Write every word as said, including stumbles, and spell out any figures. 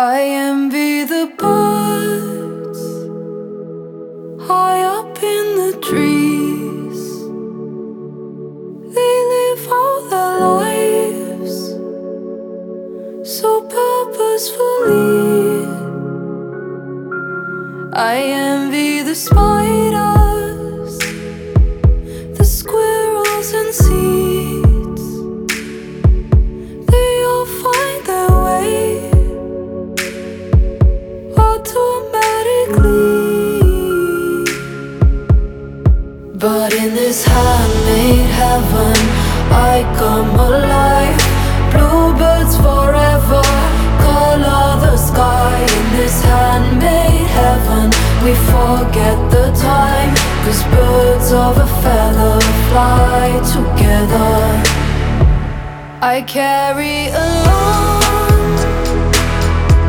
I envy the birds high up in the trees. They live all their lives so purposefully. I envy the spiders, the squirrels and seeds. They all find their way automatically. But in this handmade heaven, I come alive. Bluebirds forever color the sky. In this handmade heaven, we forget the time, 'cause birds of a feather fly together. I carry a